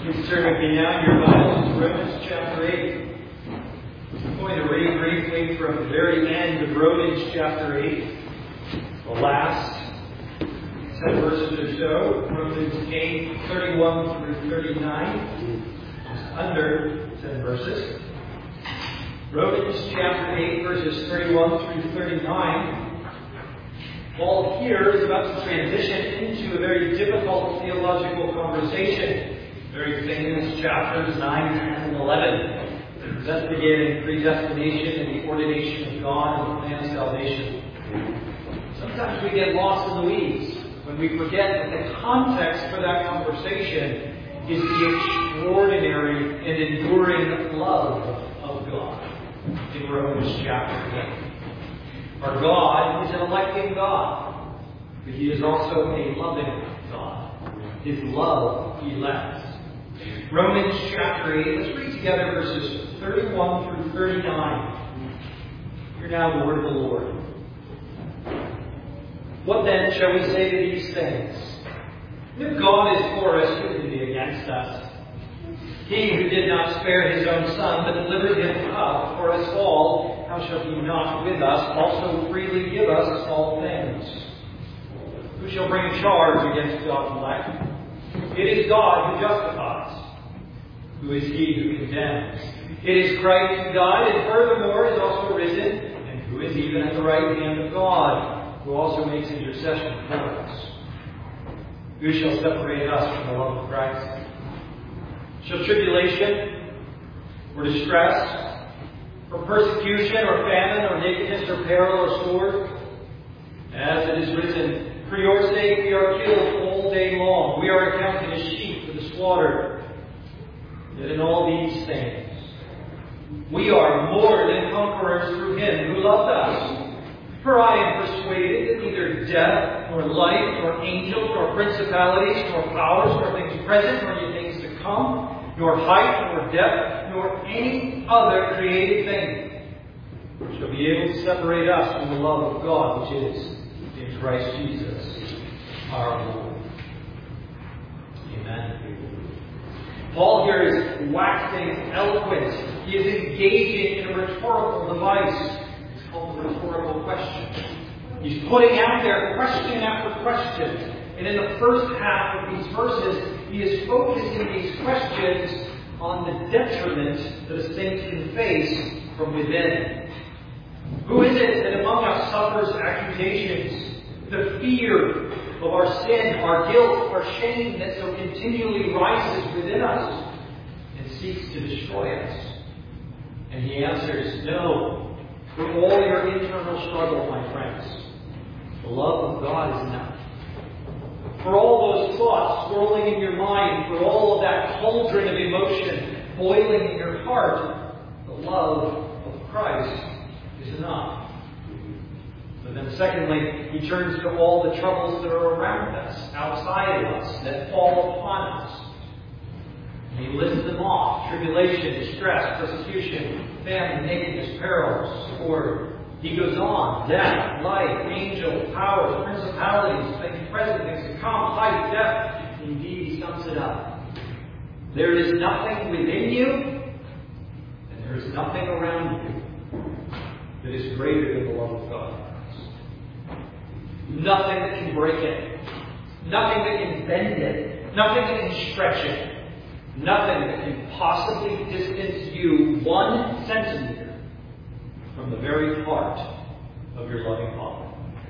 Please turn with me now in your Bibles to Romans chapter 8. I'm going to read briefly from the very end of Romans chapter 8, the last 10 verses or so. Romans 8, 31 through 39, just under 10 verses. Romans chapter 8, verses 31 through 39. Paul here is about to transition into a very difficult theological conversation. Very famous chapters 9, 10, and 11. Investigating predestination and the ordination of God and the plan of salvation. Sometimes we get lost in the weeds when we forget that the context for that conversation is the extraordinary and enduring love of God in Romans chapter 8. Our God is an electing God, but He is also a loving God. His love elects. Romans chapter 8, let's read together verses 31 through 39. Hear now the word of the Lord. What then shall we say to these things? If God is for us, who can be against us? He who did not spare His own Son, but delivered Him up for us all, how shall He not with us also freely give us all things? Who shall bring a charge against God's elect? It is God who justifies. Who is he who condemns? It is Christ who died, and furthermore is also risen, and who is even at the right hand of God, who also makes intercession for us. Who shall separate us from the love of Christ? Shall tribulation, or distress, or persecution, or famine, or nakedness, or peril, or sword? As it is written, for your sake we are killed all day long. We are accounted as sheep for the slaughter. Yet in all these things, we are more than conquerors through Him who loved us. For I am persuaded that neither death, nor life, nor angels, nor principalities, nor powers, nor things present, nor any things to come, nor height, nor depth, nor any other created thing shall be able to separate us from the love of God which is in Christ Jesus our Lord. Amen. Paul here is waxing eloquent. He is engaging in a rhetorical device. It's called the rhetorical question. He's putting out there question after question. And in the first half of these verses, he is focusing these questions on the detriment that a saint can face from within. Who is it that among us suffers accusations? The fear of our sin, our guilt, our shame that so continually rises within us and seeks to destroy us. And he answers, no. For all your internal struggle, my friends, the love of God is enough. For all those thoughts swirling in your mind, for all of that cauldron of emotion boiling in your heart, the love of Christ is enough. But then secondly, he turns to all the troubles that are around us, outside of us, that fall upon us. And he lists them off: tribulation, distress, persecution, famine, nakedness, perils, sword. He goes on: death, life, angels, powers, principalities, things present, things to come, height, depth. Indeed, he sums it up. There is nothing within you, and there is nothing around you that is greater than the love of God. Nothing that can break it. Nothing that can bend it. Nothing that can stretch it. Nothing that can possibly distance you 1 centimeter from the very heart of your loving Father.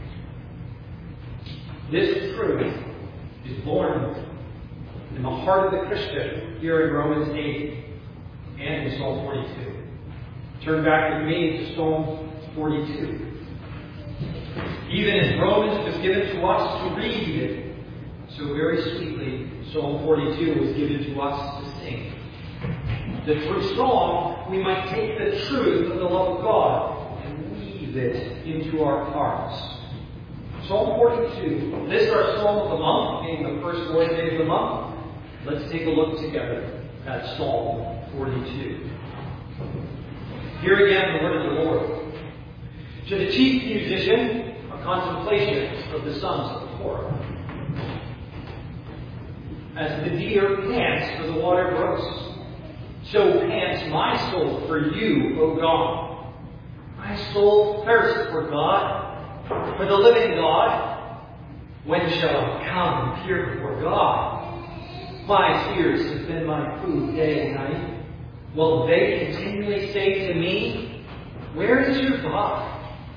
This truth is born in the heart of the Christian here in Romans 8 and in Psalm 42. Turn back with me to Psalm 42. Even as Romans was given to us to read, so very sweetly Psalm 42 was given to us to sing. That through song we might take the truth of the love of God and weave it into our hearts. Psalm 42. This is our Psalm of the month, being the first Lord's Day of the month. Let's take a look together at Psalm 42. Here again the word of the Lord. To the chief musician, a contemplation of the sons of Korah. as the deer pants for the water brooks, so pants my soul for you, O God. My soul thirsts for God, for the living God. When shall I come and appear before God? My tears have been my food day and night. Will they continually say to me, where is your God?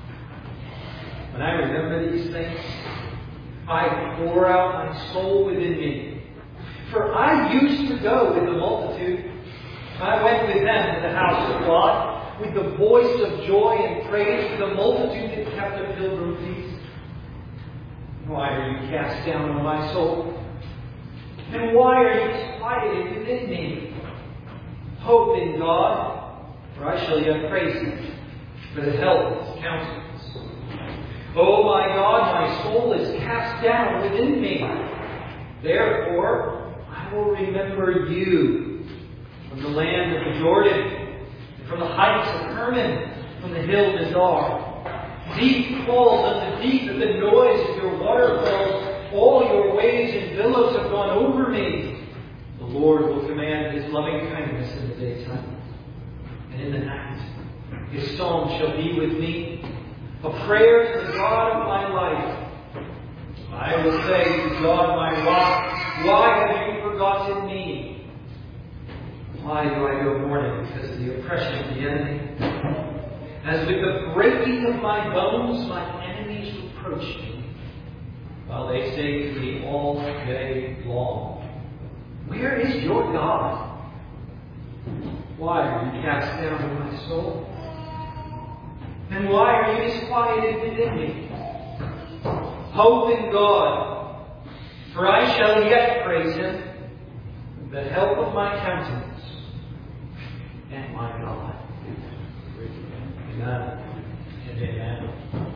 When I remember these things, I pour out my soul within me. For I used to go with the multitude. I went with them to the house of God, with the voice of joy and praise, with the multitude that kept a pilgrim feast. Why are you cast down on my soul? And why are you disquieted within me? Hope in God, for I shall yet praise Him for the help of His countenance. O my God, my soul is cast down within me. Therefore, I will remember you from the land of the Jordan, and from the heights of Hermon, from the hill Mizar. Deep falls on the deep at the noise of your waterfalls. All your waves and billows have gone over me. The Lord will command His loving kindness in the daytime, and in the night His song shall be with me, a prayer to the God of my life. I will say to God my rock, why have you forgotten me? Why do I go mourning because of the oppression of the enemy? As with the breaking of my bones, my enemies reproach me, while they say to me all day long, where is your God? Why are you cast down in my soul? And why are you disquieted within me? Hope in God, for I shall yet praise Him, the help of my countenance and my God. Amen and amen.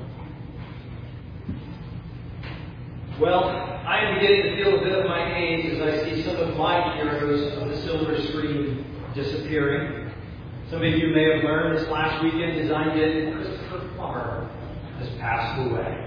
Well, I am beginning to feel a bit of my age as I see some of my heroes of the silver screen disappearing. Some of you may have learned this last weekend as I did, Christopher Plummer has passed away.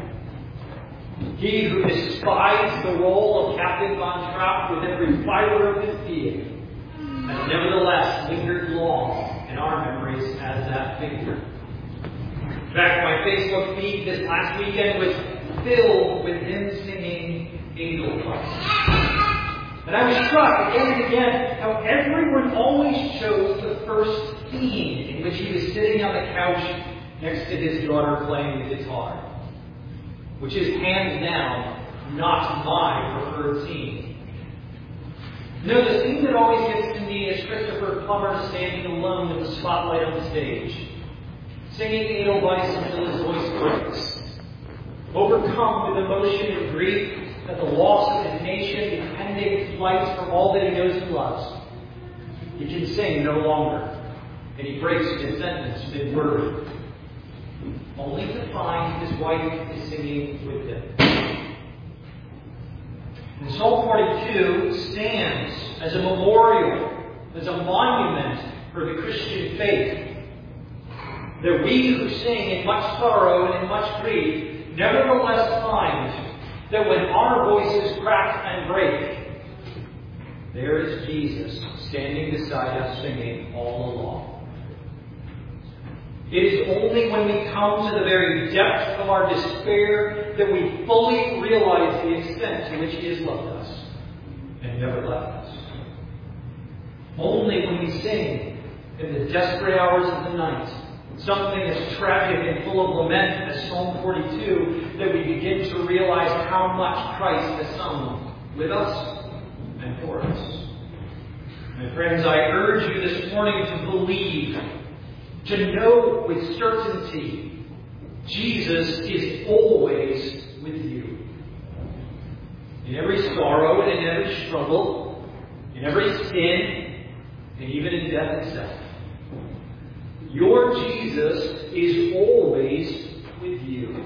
He who despised the role of Captain Von Trapp with every fiber of his being has nevertheless lingered long in our memories as that figure. In fact, my Facebook feed this last weekend was filled with him singing Edelweiss. And I was struck again and again how everyone always chose the first scene in which he was sitting on the couch next to his daughter playing the guitar, which is hands down not my preferred scene. No, the scene that always gets to me is Christopher Plummer standing alone in the spotlight on the stage, singing Edelweiss until his voice breaks, overcome with emotion and grief at the loss of his nation, impending flight from all that he knows and loves. He can sing no longer, and he breaks his sentence mid-word, only to find his wife is singing with him. And Psalm 42 stands as a memorial, as a monument for the Christian faith, that we who sing in much sorrow and in much grief nevertheless find that when our voices crack and break, there is Jesus standing beside us singing all along. It is only when we come to the very depth of our despair that we fully realize the extent to which He has loved us and never left us. Only when we sing in the desperate hours of the night something as tragic and full of lament as Psalm 42, that we begin to realize how much Christ has sung with us and for us. My friends, I urge you this morning to believe, to know with certainty, Jesus is always with you. In every sorrow and in every struggle, in every sin, and even in death itself. Your Jesus is always with you.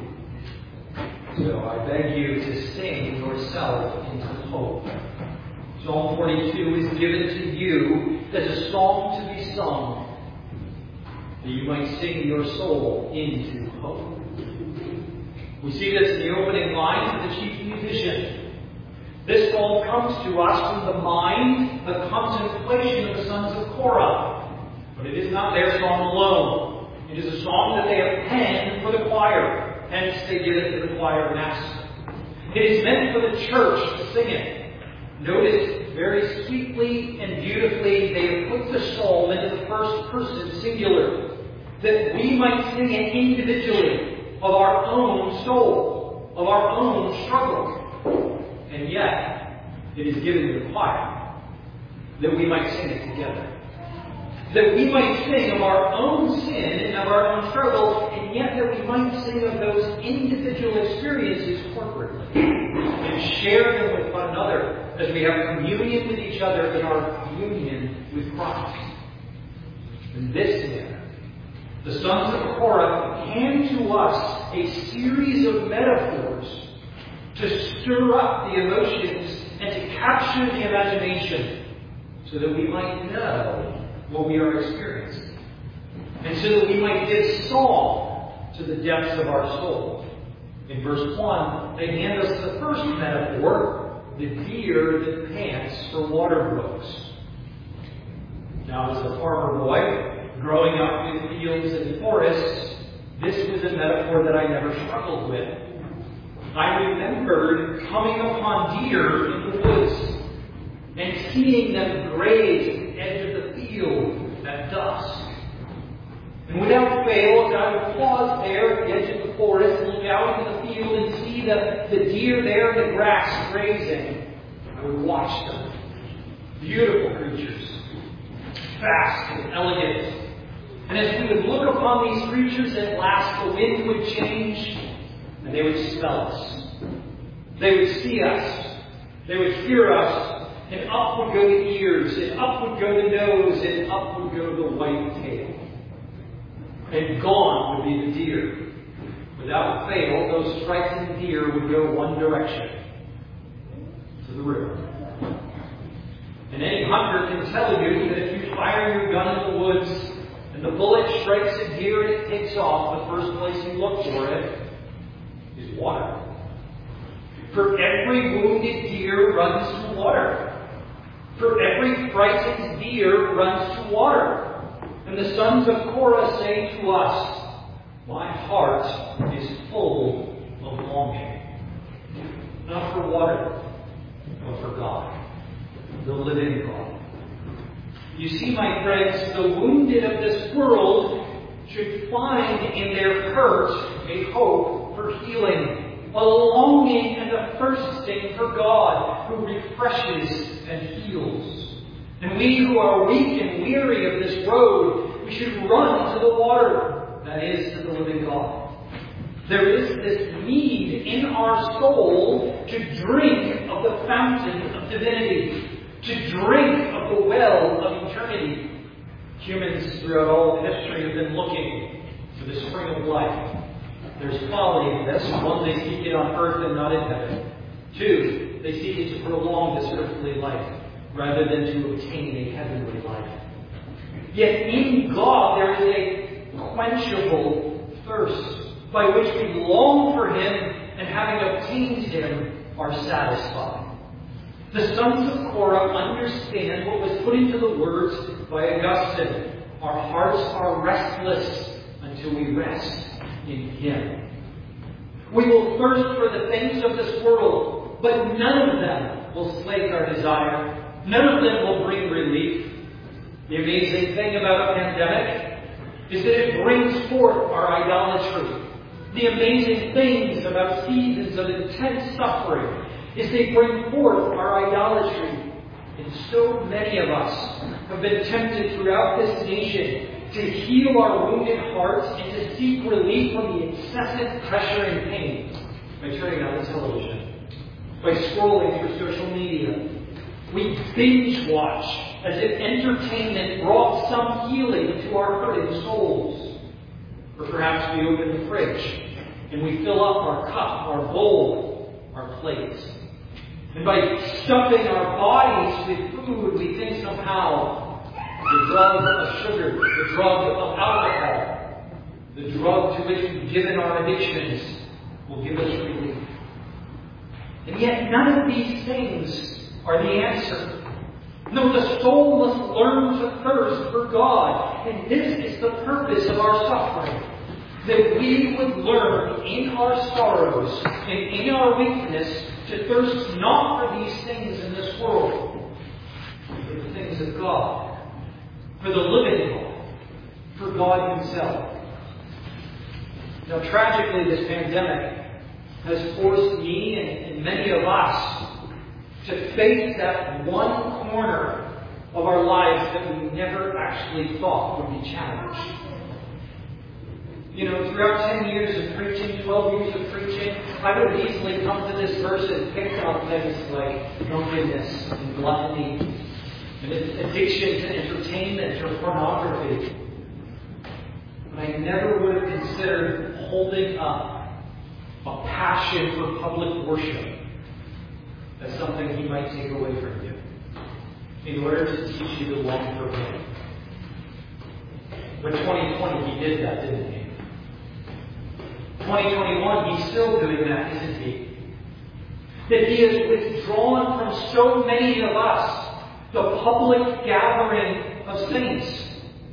So I beg you to sing yourself into hope. Psalm 42 is given to you as a song to be sung, that you might sing your soul into hope. We see this in the opening lines of the chief musician. This psalm comes to us from the mind, the contemplation of the sons of Korah. But it is not their song alone. It is a song that they have penned for the choir. Hence they give it to the choir master. It is meant for the church to sing it. Notice very sweetly and beautifully they have put the psalm into the first person singular, that we might sing it individually of our own soul, of our own struggle. And yet, it is given to the choir that we might sing it together. That we might sing of our own sin and of our own struggle, and yet that we might sing of those individual experiences corporately and share them with one another as we have communion with each other in our union with Christ. In this manner, the sons of Korah hand to us a series of metaphors to stir up the emotions and to capture the imagination so that we might know what we are experiencing. And so that we might give song to the depths of our soul. In verse 1, they hand us the first metaphor, the deer that pants for water brooks. Now, as a farmer boy, growing up in fields and forests, this was a metaphor that I never struggled with. I remembered coming upon deer in the woods and seeing them graze at the edge of the field at dusk. And without fail, as I would pause there at the edge of the forest and look out into the field and see the deer there in the grass grazing, I would watch them. Beautiful creatures, fast and elegant. And as we would look upon these creatures, at last the wind would change and they would smell us. They would see us. They would hear us. And up would go the ears, and up would go the nose, and up would go the white tail. And gone would be the deer. Without fail, those frightened deer would go one direction, to the river. And any hunter can tell you that if you fire your gun in the woods, and the bullet strikes a deer and it takes off, the first place you look for it is water. For every wounded deer runs to water. For every frightened deer runs to water. And the sons of Korah say to us, my heart is full of longing. Not for water, but for God, the living God. You see, my friends, the wounded of this world should find in their hurt a hope for healing, a longing and a thirsting for God who refreshes and heals. And we who are weak and weary of this road, we should run to the water, that is, to the living God. There is this need in our soul to drink of the fountain of divinity, to drink of the well of eternity. Humans throughout all of history have been looking for the spring of life. There's folly in this. One, they seek it on earth and not in heaven. Two, they seek it to prolong this earthly life rather than to obtain a heavenly life. Yet in God there is a quenchable thirst by which we long for Him and having obtained Him are satisfied. The sons of Korah understand what was put into the words by Augustine. Our hearts are restless until we rest in Him. We will thirst for the things of this world, but none of them will slake our desire. None of them will bring relief. The amazing thing about a pandemic is that it brings forth our idolatry. The amazing things about seasons of intense suffering is they bring forth our idolatry. And so many of us have been tempted throughout this nation to heal our wounded hearts and to seek relief from the incessant pressure and pain by turning on the television, by scrolling through social media. We binge watch as if entertainment brought some healing to our hurting souls. Or perhaps we open the fridge and we fill up our cup, our bowl, our plates. And by stuffing our bodies with food, we think somehow the drug of sugar, the drug of alcohol, the drug to which we've given our addictions will give us relief. And yet none of these things are the answer. No, the soul must learn to thirst for God. And this is the purpose of our suffering. That we would learn in our sorrows and in our weakness to thirst not for these things in this world, but for the things of God, for the living God, for God Himself. Now, tragically, this pandemic has forced me and many of us to face that one corner of our lives that we never actually thought would be challenged. Throughout 10 years of preaching, 12 years of preaching, I would have easily come to this verse and picked out things like drunkenness and gluttony and addiction to entertainment or pornography. But I never would have considered holding up a passion for public worship as something He might take away from you in order to teach you to long for Him. But 2020, He did that, didn't He? 2021, He's still doing that, isn't He? That He has withdrawn from so many of us the public gathering of saints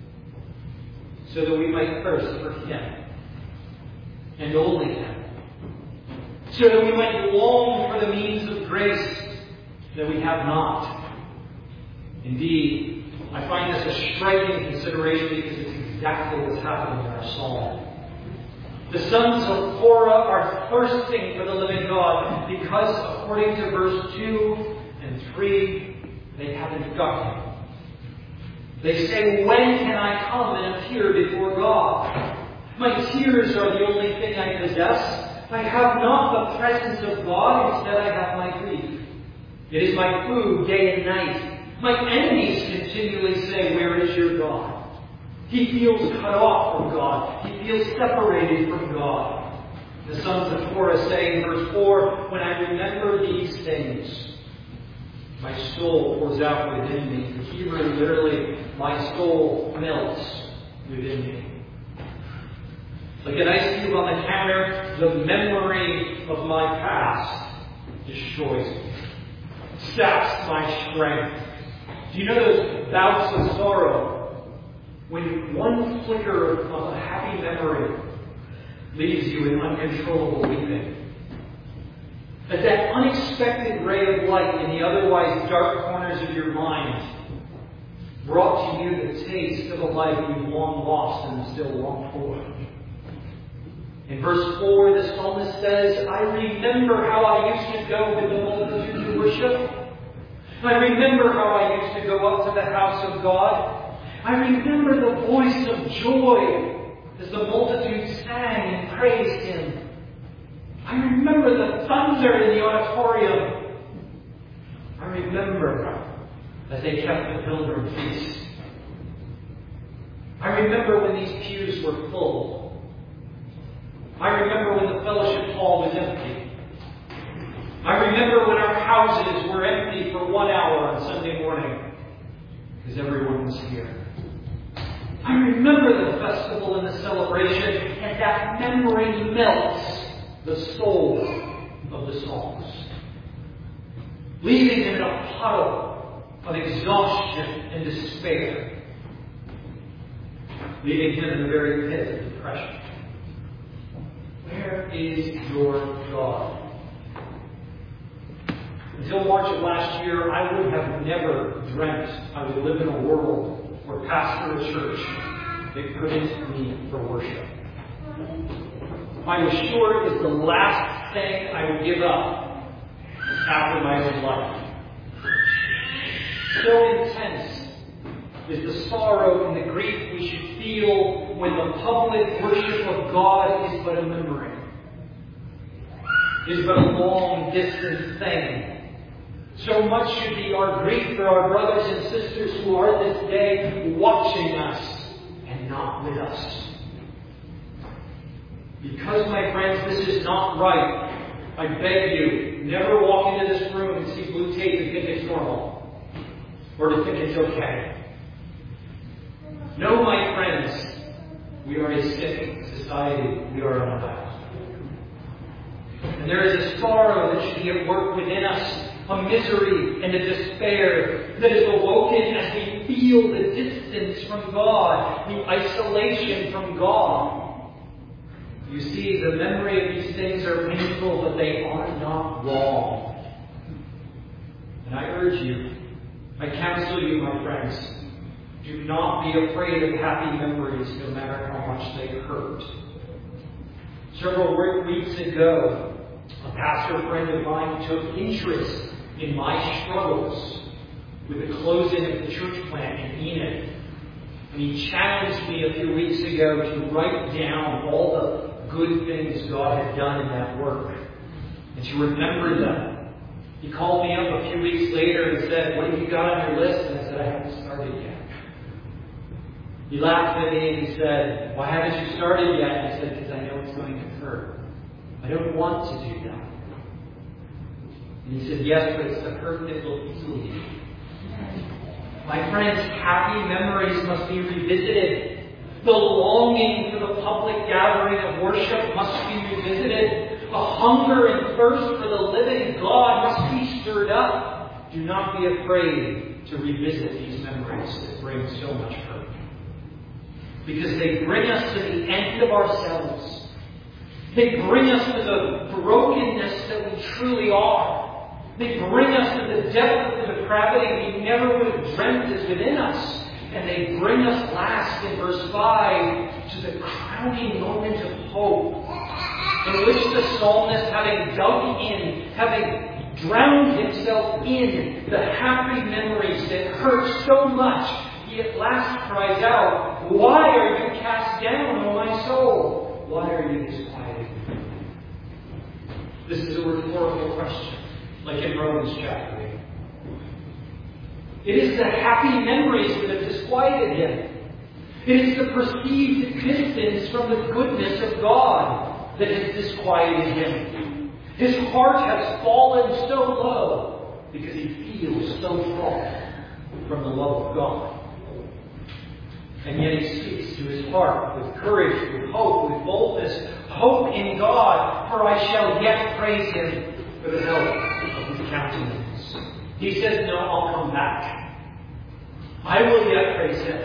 so that we might thirst for Him and only Him. So that we might long for the means of grace that we have not. Indeed, I find this a striking consideration because it's exactly what's happening in our psalm. The sons of Korah are thirsting for the living God because, according to verse 2 and 3, they haven't got Him. They say, "When can I come and appear before God? My tears are the only thing I possess. I have not the presence of God, instead I have my grief. It is my food day and night. My enemies continually say, 'Where is your God?' He feels cut off from God. He feels separated from God." The sons of Korah say in verse 4, "When I remember these things, my soul pours out within me." The Hebrew literally, my soul melts within me. Like an ice cube on the counter, the memory of my past destroys me, saps my strength. Do you know those bouts of sorrow? When one flicker of a happy memory leaves you in uncontrollable weeping. As that unexpected ray of light in the otherwise dark corners of your mind brought to you the taste of a life you've long lost and still long for. In verse 4, the psalmist says, "I remember how I used to go with the multitude to worship. I remember how I used to go up to the house of God. I remember the voice of joy as the multitude sang and praised Him. I remember the thunder in the auditorium. I remember as they kept the pilgrim feast. I remember when these pews were full. I remember when the fellowship hall was empty. I remember when our houses were empty for 1 hour on Sunday morning because everyone was here. I remember the festival and the celebration, and that memory melts the soul of the songs, leaving him in a puddle of exhaustion and despair, leaving him in the very pit of depression. Where is your God? Until March of last year, I would have never dreamt I would live in a world or pastor a church that couldn't meet for worship. I was sure it was the last thing I would give up after my own life. So intense is the sorrow and the grief we should feel when the public worship of God is but a memory, is but a long distant thing. So much should be our grief for our brothers and sisters who are this day watching us and not with us. Because, my friends, this is not right, I beg you, never walk into this room and see blue tape and think it's normal, or to think it's okay. No, my friends, we are a sick society. We are unwell. And there is a sorrow that should be at work within us, a misery and a despair that is awoken as we feel the distance from God, the isolation from God. You see, the memory of these things are painful, but they are not wrong. And I urge you, I counsel you, my friends, do not be afraid of happy memories, no matter how much they hurt. Several weeks ago, a pastor friend of mine took interest in my struggles with the closing of the church plant in Enid. And he challenged me a few weeks ago to write down all the good things God had done in that work and to remember them. He called me up a few weeks later and said, "What have you got on your list?" And I said, "I haven't started yet." He laughed at me and he said, "Why haven't you started yet?" And I said, "Because I know it's going to hurt. I don't want to do that." And he said, "Yes, but it's the hurt that will heal you." My friends, happy memories must be revisited. The longing for the public gathering of worship must be revisited. A hunger and thirst for the living God must be stirred up. Do not be afraid to revisit these memories that bring so much hurt. Because they bring us to the end of ourselves. They bring us to the brokenness that we truly are. They bring us to the depth of the depravity we never would have dreamt is within us. And they bring us last, in verse 5, to the crowning moment of hope, in which the psalmist, having dug in, having drowned himself in the happy memories that hurt so much, he at last cries out, "Why are you cast down, O my soul? Why are you disquieted?" This is a rhetorical question, like in Romans chapter 8. It is the happy memories that have disquieted him. It is the perceived distance from the goodness of God that has disquieted him. His heart has fallen so low because he feels so far from the love of God. And yet he speaks to his heart with courage, with hope, with boldness. Hope in God, for I shall yet praise him for the help of his countenance. He says, "No, I'll come back. I will yet praise him.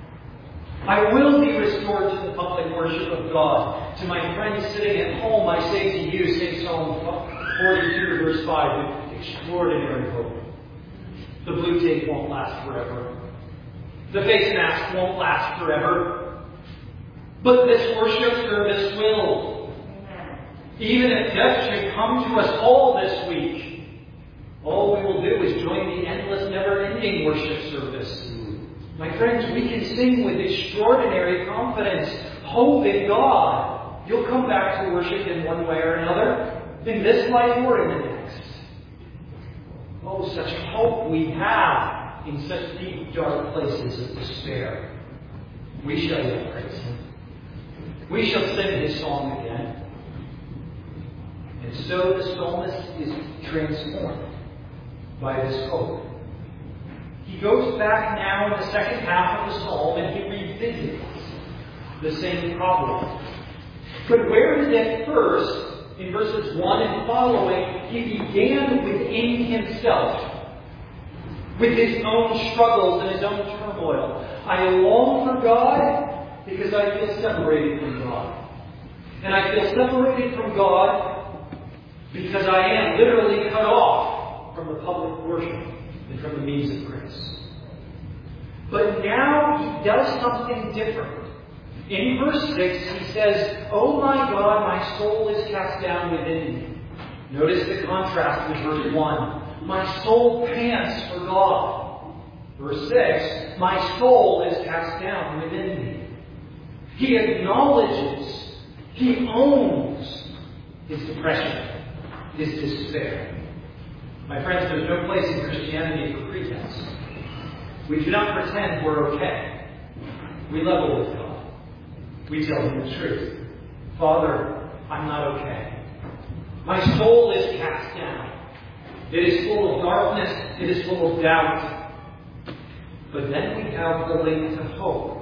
I will be restored to the public worship of God." To my friends sitting at home, I say to you, sing Psalm 42, verse 5, with extraordinary hope. The blue tape won't last forever. The face mask won't last forever. But this worship service will. Even if death should come to us all this week, all we will do is join the endless, never-ending worship service. My friends, we can sing with extraordinary confidence, hope in God. You'll come back to worship in one way or another, in this life or in the next. Oh, such hope we have in such deep, dark places of despair. We shall yet praise him. We shall sing his song again. And so the psalmist is transformed by this hope. He goes back now in the second half of the psalm and he revisits the same problem. But whereas at first, in verses 1 and following, he began within himself, with his own struggles and his own turmoil. I long for God because I feel separated from God. And I feel separated from God because I am literally cut off from the public worship and from the means of grace. But now he does something different. In verse 6, he says, "Oh my God, my soul is cast down within me." Notice the contrast with verse 1. My soul pants for God. Verse 6, my soul is cast down within me. He acknowledges, he owns his depression, his despair. My friends, there's no place in Christianity for pretense. We do not pretend we're okay. We level with God. We tell him the truth. Father, I'm not okay. My soul is cast down. It is full of darkness. It is full of doubt. But then we have the link to hope.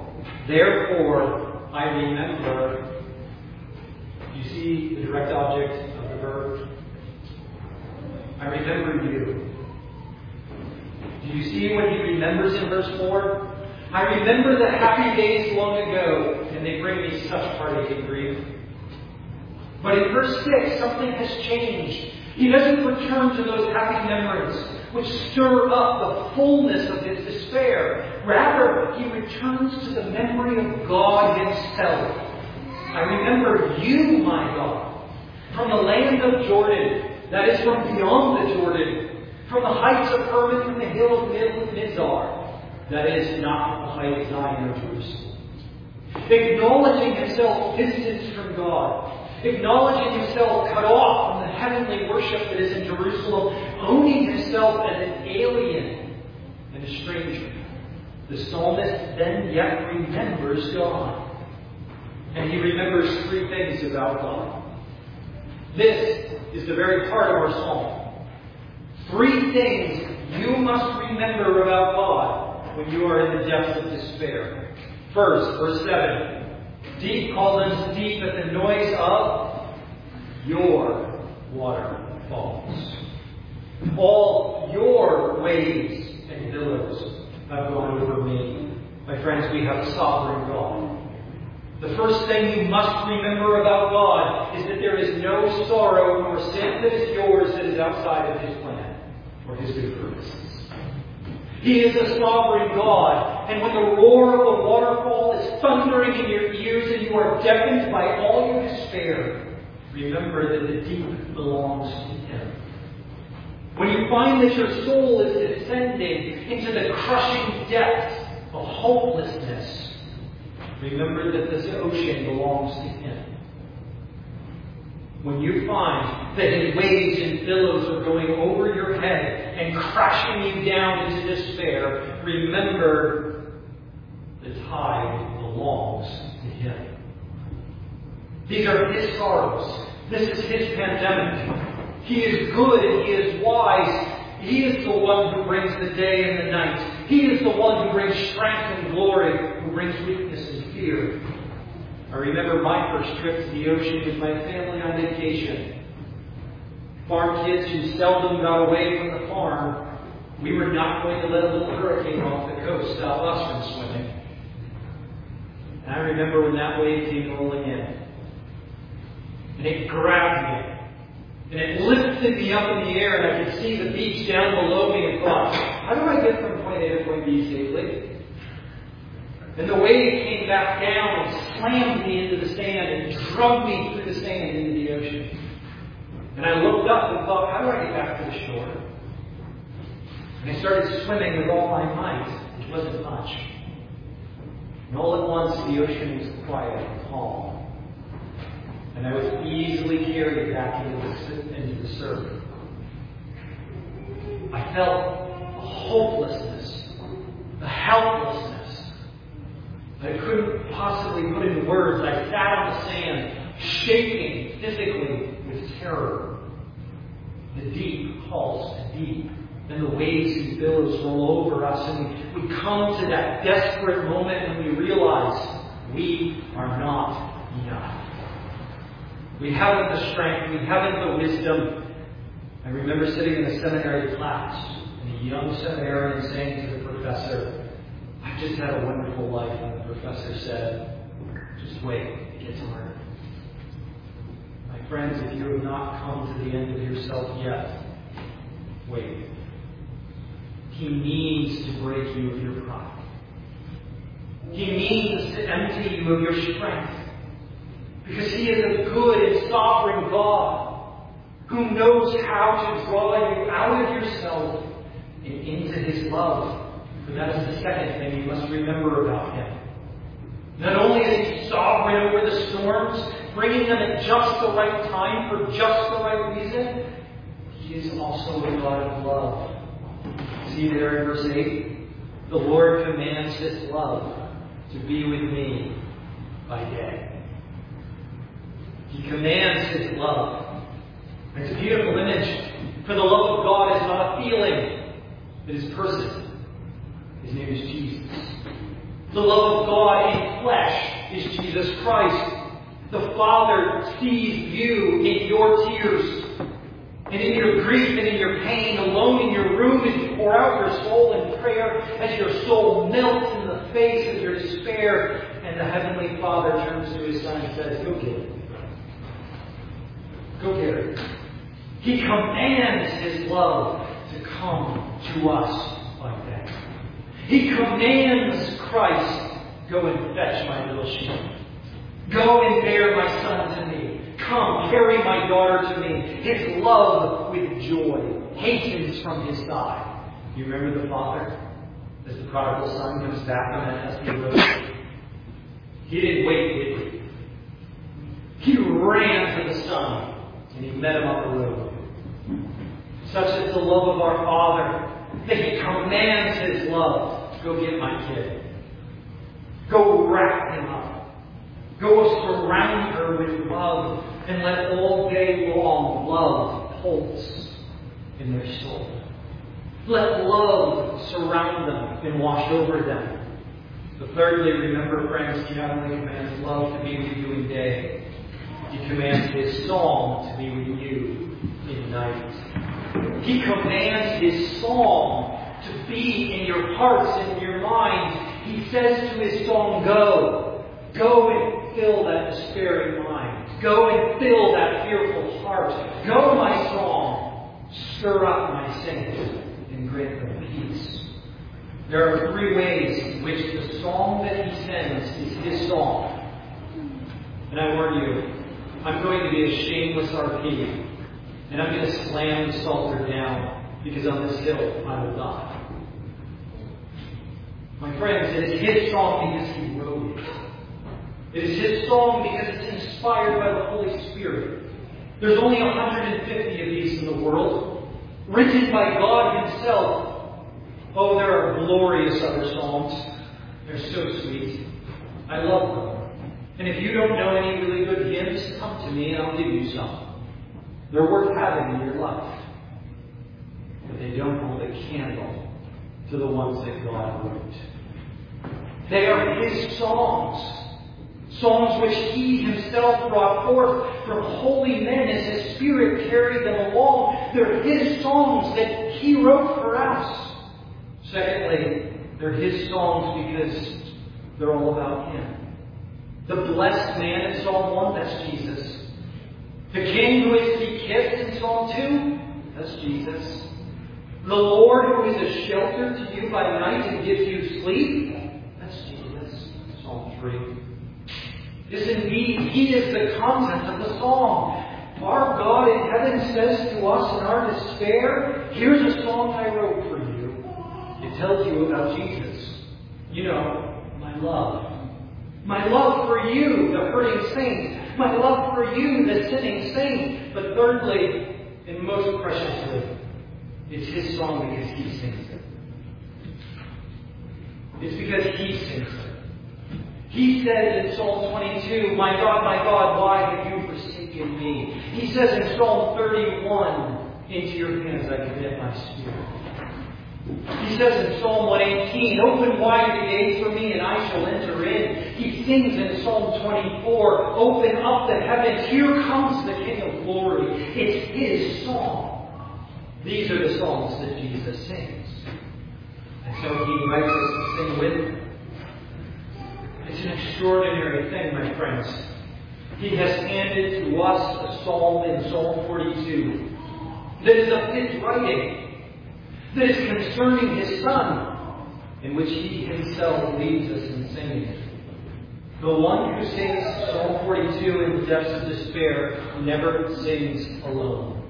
Therefore, I remember. You see the direct object of the verb? I remember you. Do you see what he remembers in verse 4? I remember the happy days long ago, and they bring me such heartache and grief. But in verse 6, something has changed. He doesn't return to those happy memories, which stir up the fullness of his despair. Rather, he returns to the memory of God himself. I remember you, my God, from the land of Jordan, that is from beyond the Jordan, from the heights of Hermon, from the hill of Mizar, that is not from the height of Zion or Jerusalem. Acknowledging himself distant from God, acknowledging himself cut off from the heavenly worship that is in Jerusalem, owning himself as an alien and a stranger. The psalmist then yet remembers God. And he remembers three things about God. This is the very heart of our psalm. Three things you must remember about God when you are in the depths of despair. First, verse 7. Deep calls unto deep at the noise of your waterfalls. All your waves and billows have gone over me. My friends, we have a sovereign God. The first thing you must remember about God is that there is no sorrow nor sin that is yours that is outside of his plan or his good purposes. He is a sovereign God, and when the roar of the waterfall is thundering in your ears and you are deafened by all your despair, remember that the deep belongs to him. When you find that your soul is descending into the crushing depths of hopelessness, remember that this ocean belongs to him. When you find that his waves and billows are going over your head and crashing you down into despair, remember the tide belongs to him. These are his sorrows. This is his pandemic. He is good and he is wise. He is the one who brings the day and the night. He is the one who brings strength and glory, who brings weakness and fear. I remember my first trip to the ocean with my family on vacation. Farm kids who seldom got away from the farm, we were not going to let a little hurricane off the coast stop us from swimming. And I remember when that wave came rolling in. And it grabbed me. And it lifted me up in the air, and I could see the beach down below me and thought, how do I get from point A to point B safely? And the wave came back down and slammed me into the sand and drug me through the sand into the ocean. And I looked up and thought, how do I get back to the shore? And I started swimming with all my might. It wasn't much. And all at once, the ocean was quiet and calm. And I was easily carried back into the surf. I felt a hopelessness, a helplessness that I couldn't possibly put into words. I sat on the sand, shaking physically with terror. The deep calls to deep, and the waves and billows roll over us, and we come to that desperate moment when we realize we are not enough. We haven't the strength, we haven't the wisdom. I remember sitting in a seminary class, and a young seminarian saying to the professor, I've just had a wonderful life. And the professor said, just wait, it gets harder. My friends, if you have not come to the end of yourself yet, wait. He needs to break you of your pride. He needs to empty you of your strength. Because he is a good and sovereign God who knows how to draw you out of yourself and into his love. For that is the second thing you must remember about him. Not only is he sovereign over the storms, bringing them at just the right time for just the right reason, he is also a God of love. See there in verse 8? The Lord commands his love to be with me by day. He commands his love. It's a beautiful image. For the love of God is not a feeling, it is person. His name is Jesus. The love of God in flesh is Jesus Christ. The Father sees you in your tears. And in your grief and in your pain, alone in your room, as you pour out your soul in prayer, as your soul melts in the face of your despair, and the Heavenly Father turns to His Son and says, go get it. Go get it. He commands His love to come to us like that. He commands Christ, go and fetch my little sheep. Go and bear my son to me. Come, carry my daughter to me. His love with joy hastens from His side. You remember the Father? As the prodigal son comes back on that dusty road. He didn't wait, did he? He ran to the Son and He met Him on the road. Such is the love of our Father that He commands His love. Go get my kid. Go wrap him up. Go surround her with love and let all day long love pulse in their soul. Let love surround them and wash over them. But thirdly, remember, friends, He not only commands love to be with you in day, He commands His song to be with you in night. He commands His song to be in your hearts and in your minds. He says to His song, go. Go and fill that despairing mind. Go and fill that fearful heart. Go, my song. Stir up my saints and grant them peace. There are three ways in which the song that He sends is His song. And I warn you, I'm going to be a shameless RP. And I'm going to slam the Psalter down because on this hill I will die. My friends, it is His song because He wrote it. It is His song because it's inspired by the Holy Spirit. There's only 150 of these in the world, written by God Himself. Oh, there are glorious other songs. They're so sweet. I love them. And if you don't know any really good hymns, come to me and I'll give you some. They're worth having in your life. But they don't hold a candle to the ones that God wrote. They are His songs. Songs which He Himself brought forth from holy men as His Spirit carried them along. They're His songs that He wrote for us. Secondly, they're His songs because they're all about Him. The blessed man in Psalm 1, that's Jesus. The King who is to be kissed in Psalm 2, that's Jesus. The Lord who is a shelter to you by night and gives you sleep, that's Jesus. Psalm 3. Yes, indeed, He is the content of the song. Our God in heaven says to us in our despair, here's a song I wrote for you. It tells you about Jesus. You know, my love. My love for you, the hurting saint. My love for you, the sinning saint. But thirdly, and most preciously, it's His song because He sings it. It's because He sings it. He says in Psalm 22, my God, why have you forsaken me? He says in Psalm 31, into your hands I commit my spirit. He says in Psalm 118, open wide the gate for me and I shall enter in. He sings in Psalm 24, open up the heavens, here comes the King of glory. It's His song. These are the songs that Jesus sings. And so He invites us to sing with Him. It's an extraordinary thing, my friends. He has handed to us a psalm in Psalm 42 that is of His writing, that is concerning His Son, in which He Himself leads us in singing it. The one who sings Psalm 42 in the depths of despair never sings alone.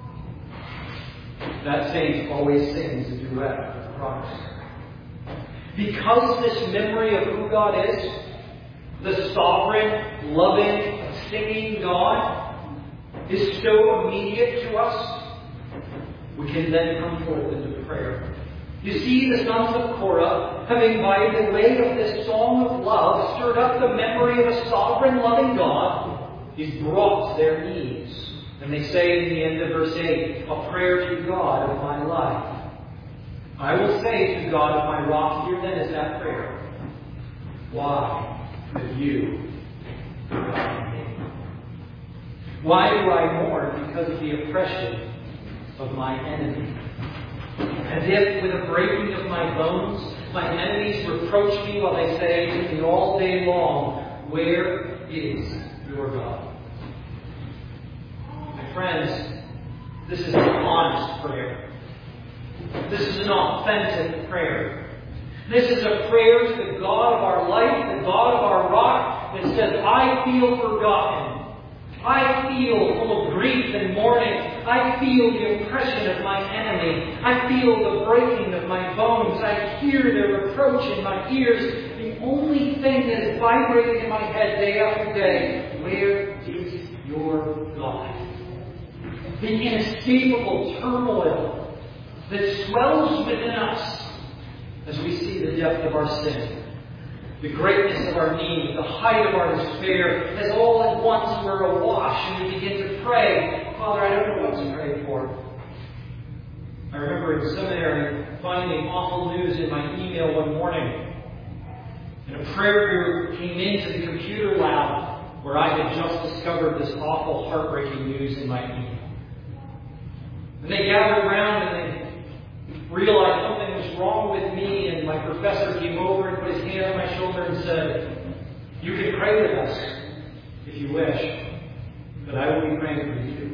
That saint always sings a duet with Christ. Because this memory of who God is, the sovereign, loving, singing God, is so immediate to us, we can then come forth into prayer. You see, the sons of Korah, having by the way of this song of love stirred up the memory of a sovereign, loving God, He's brought their needs. And they say in the end of verse 8, a prayer to God of my life. I will say to God of my rock, here then is that prayer. Why have you forgotten me? Why do I mourn because of the oppression of my enemy. As if with a breaking of my bones, my enemies reproach me while they say to me all day long, where is your God? My friends, this is an honest prayer. This is an authentic prayer. This is a prayer to the God of our life, the God of our rock, that says, I feel forgotten. I feel full of grief and mourning. I feel the oppression of my enemy. I feel the breaking of my bones. I hear their reproach in my ears. The only thing that is vibrating in my head day after day, where is your God? The inescapable turmoil that swells within us as we see the depth of our sin, the greatness of our need, the height of our despair, as all at once we're awash and we begin to pray, Father, I don't know what to pray for. I remember in seminary finding awful news in my email one morning. And a prayer group came into the computer lab where I had just discovered this awful, heartbreaking news in my email. And they gathered around and they realized something was wrong with me, and my professor came over and put his hand on my shoulder and said, you can pray with us if you wish, but I will be praying for you.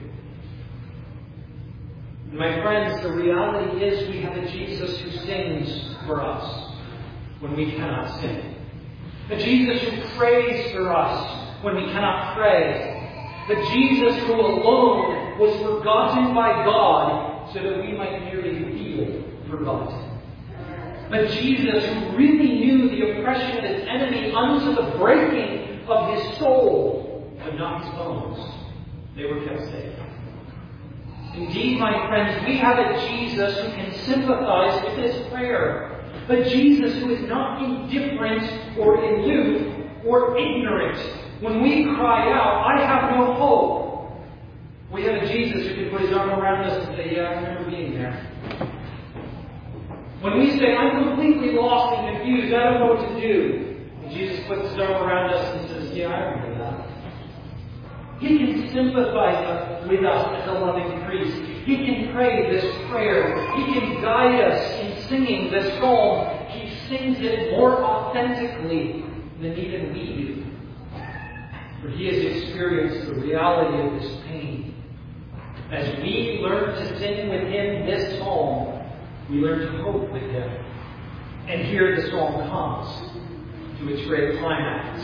And my friends, the reality is we have a Jesus who sings for us when we cannot sing. A Jesus who prays for us when we cannot pray. The Jesus who alone was forgotten by God so that we might merely feel forgotten. But Jesus, who really knew the oppression of his enemy unto the breaking of his soul, but not his bones, they were kept safe. Indeed, my friends, we have a Jesus who can sympathize with this prayer. A Jesus who is not indifferent or aloof or ignorant. When we cry out, I have no hope, we have a Jesus who can put his arm around us and say, yeah, I remember being there. When we say, I'm completely lost and confused, I don't know what to do, and Jesus puts his arm around us and says, yeah, I remember that. He can sympathize with us as a loving priest. He can pray this prayer. He can guide us in singing this psalm. He sings it more authentically than even we do. For he has experienced the reality of this pain. As we learn to sing with him this psalm, we learn to hope with him. And here the psalm comes to its great climax.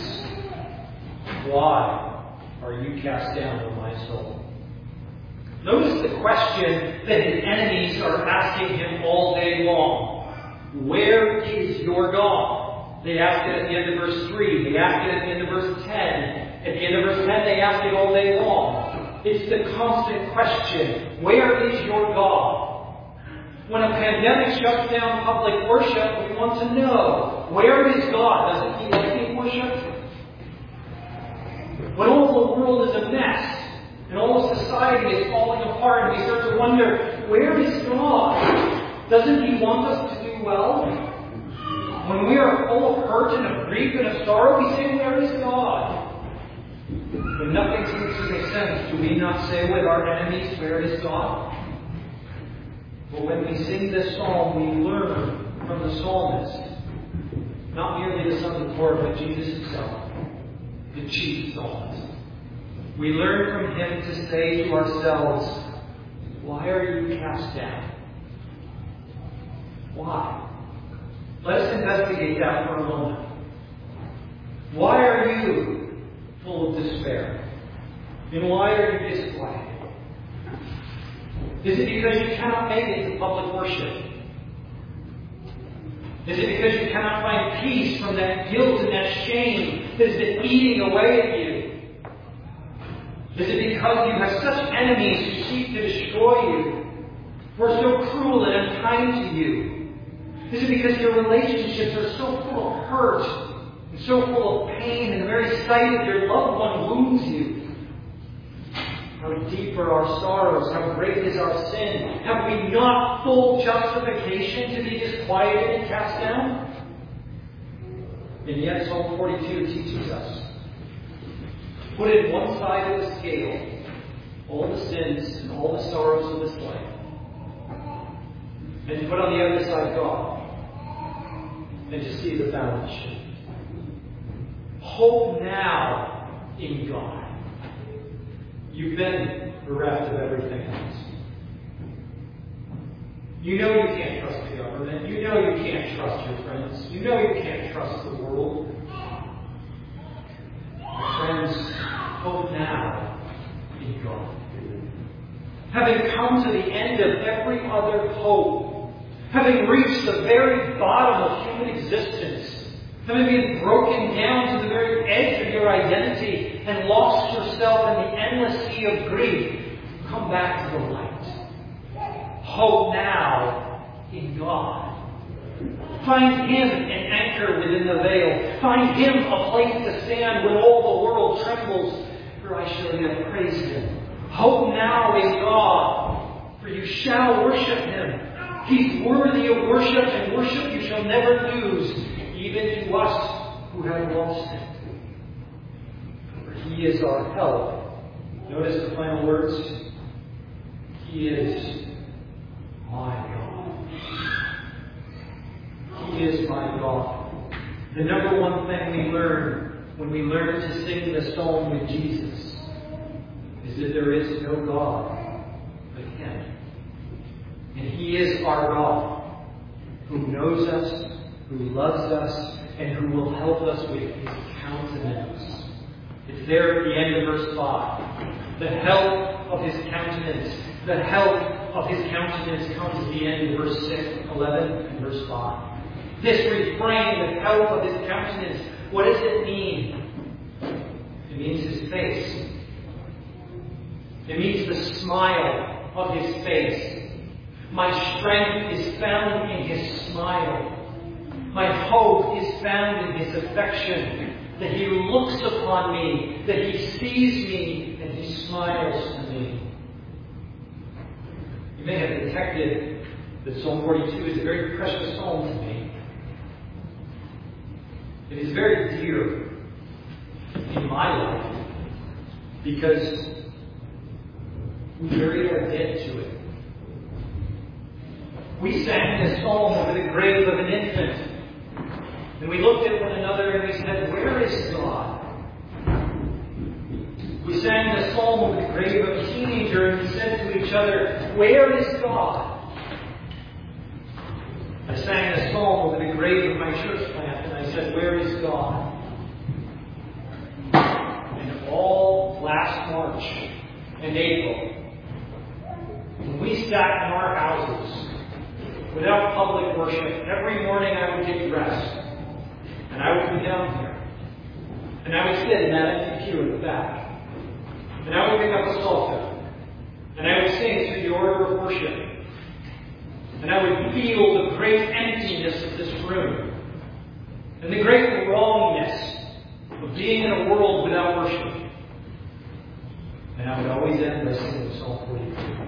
Why are you cast down, O my soul? Notice the question that his enemies are asking him all day long. Where is your God? They ask it at the end of verse 3. They ask it at the end of verse 10. At the end of verse 10, they ask it all day long. It's the constant question. Where is your God? When a pandemic shuts down public worship, we want to know, where is God? Doesn't he like being worshipped? When all the world is a mess, and all of society is falling apart, and we start to wonder, where is God? Doesn't he want us to do well? When we are full of hurt and of grief and of sorrow, we say, where is God? When nothing seems to make sense, do we not say with our enemies, where is God? But when we sing this psalm, we learn from the psalmist, not merely the Son of the Lord, but Jesus himself, the chief psalmist. We learn from him to say to ourselves, why are you cast down? Why? Let us investigate that for a moment. Why are you full of despair? And why are you disquieted? Is it because you cannot make it to public worship? Is it because you cannot find peace from that guilt and that shame that has been eating away at you? Is it because you have such enemies who seek to destroy you, who are so cruel and unkind to you? Is it because your relationships are so full of hurt and so full of pain, and the very sight of your loved one wounds you? How deep are our sorrows? How great is our sin? Have we not full justification to be disquieted and cast down? And yet Psalm 42 teaches us, put in one side of the scale all the sins and all the sorrows of this life, and to put on the other side God, and to see the balance shift. Hope now in God. You've been bereft of everything else. You know you can't trust the government. You know you can't trust your friends. You know you can't trust the world. My friends, hope now in God. Having come to the end of every other hope, having reached the very bottom of human existence, having been broken down to the very edge of your identity and lost yourself in the endless sea of grief, come back to the light. Hope now in God. Find Him an anchor within the veil. Find Him a place to stand when all the world trembles, for I shall yet praise Him. Hope now in God, for you shall worship Him. He's worthy of worship, and worship you shall never lose, even to us who have lost Him. For He is our help. Notice the final words. He is my God. He is my God. The number one thing we learn when we learn to sing the song with Jesus is that there is no God but Him. And He is our God, who knows us, who loves us, and who will help us with His countenance. It's there at the end of verse 5. The help of His countenance. The help of His countenance comes at the end of verse 6, 11, and verse 5. This refrain, the help of His countenance, what does it mean? It means His face. It means the smile of His face. My strength is found in His smile. My hope is found in His affection. That He looks upon me, that He sees me, and He smiles to me. You may have detected that Psalm 42 is a very precious psalm to me. It is very dear in my life because we buried our dead to it. We sang this psalm over the grave of an infant. And we looked at one another and we said, where is God? We sang the psalm over the grave of a teenager and we said to each other, where is God? I sang the psalm over the grave of my church plant and I said, where is God? And all last March and April, when we sat in our houses without public worship, every morning I would get dressed and I would come down here and I would sit in that empty pew at the back and I would pick up a psalter and I would sing through the order of worship and I would feel the great emptiness of this room and the great wrongness of being in a world without worship. And I would always end by singing Psalm 42.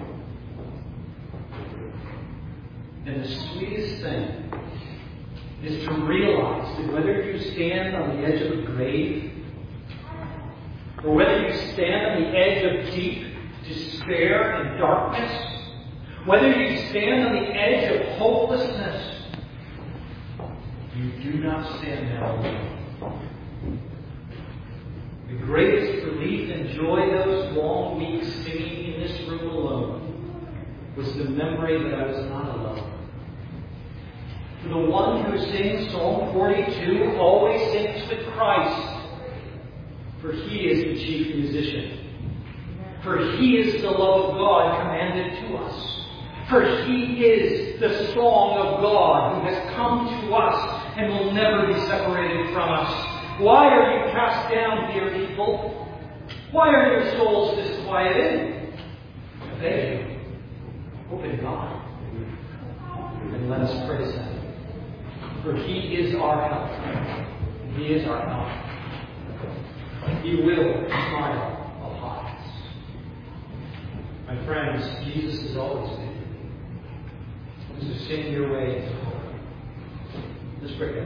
And the sweetest thing is to realize that whether you stand on the edge of a grave, or whether you stand on the edge of deep despair and darkness, whether you stand on the edge of hopelessness, you do not stand there alone. The greatest relief and joy those long weeks singing in this room alone was the memory that I was not alone. For the one who sings Psalm 42 always sings with Christ, for He is the chief musician. For He is the love of God commanded to us. For He is the song of God who has come to us and will never be separated from us. Why are you cast down, dear people? Why are your souls disquieted? I beg you, hope in God. And let us praise Him. For He is our help. He is our help. He will smile upon us. My friends, Jesus is always with you. So sing your way into glory. Let's pray.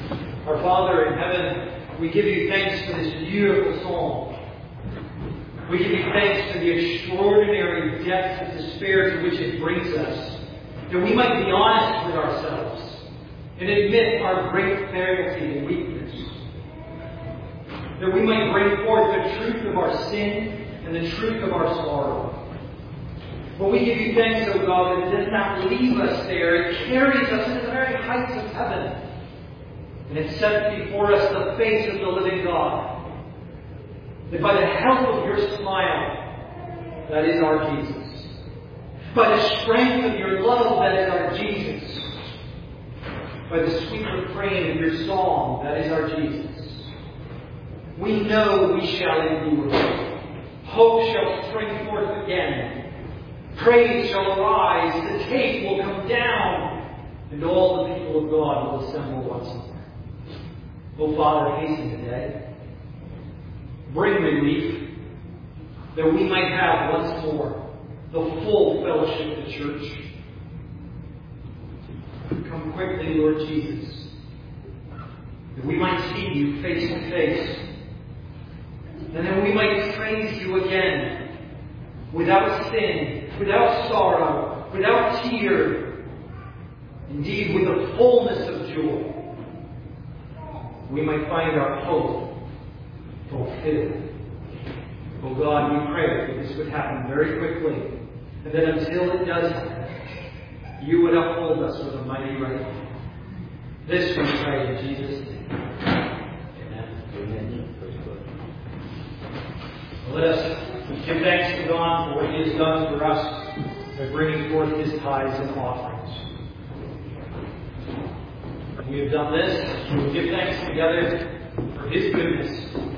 Our Father in heaven, we give you thanks for this beautiful psalm. We give you thanks for the extraordinary depth of despair to which it brings us, that we might be honest with ourselves and admit our great frailty and weakness, that we might bring forth the truth of our sin and the truth of our sorrow. But we give you thanks, O God, that it does not leave us there. It carries us to the very heights of heaven. And it sets before us the face of the living God. That by the help of your smile, that is our Jesus. By the strength of your love, that is our Jesus. By the sweet refrain of your song, that is our Jesus. We know we shall endure. Hope shall spring forth again. Praise shall arise. The tape will come down. And all the people of God will assemble once more. O Father, hasten today. Bring relief, that we might have once more the full fellowship of the church. Come quickly, Lord Jesus, that we might see you face to face, and that we might praise you again, without sin, without sorrow, without tear, indeed with the fullness of joy. We might find our hope fulfilled. Oh God, we pray that this would happen very quickly, and that until it does happen, you would uphold us with a mighty right hand. This we pray in Jesus' name. Amen. Amen. Let us give thanks to God for what He has done for us by bringing forth His tithes and offerings. When we have done this, we will give thanks together for His goodness.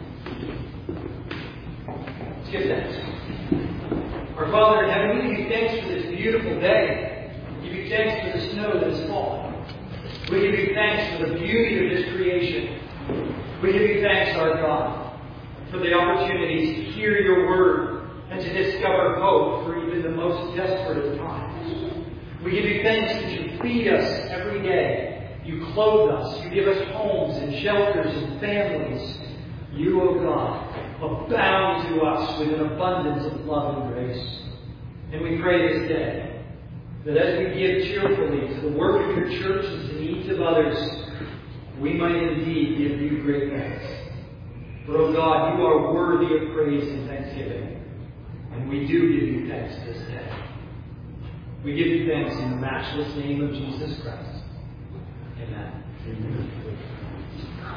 Let's give thanks. Our Father in heaven, we give you thanks for this beautiful day. We give you thanks for the snow that has fallen. We give you thanks for the beauty of this creation. We give you thanks, our God, for the opportunity to hear your word and to discover hope for even the most desperate of times. We give you thanks that you feed us every day. You clothe us. You give us homes and shelters and families. You, O God, abound to us with an abundance of love and grace. And we pray this day that as we give cheerfully to the work of your church and to the needs of others, we might indeed give you great thanks. For, O God, you are worthy of praise and thanksgiving. And we do give you thanks this day. We give you thanks in the matchless name of Jesus Christ. Amen.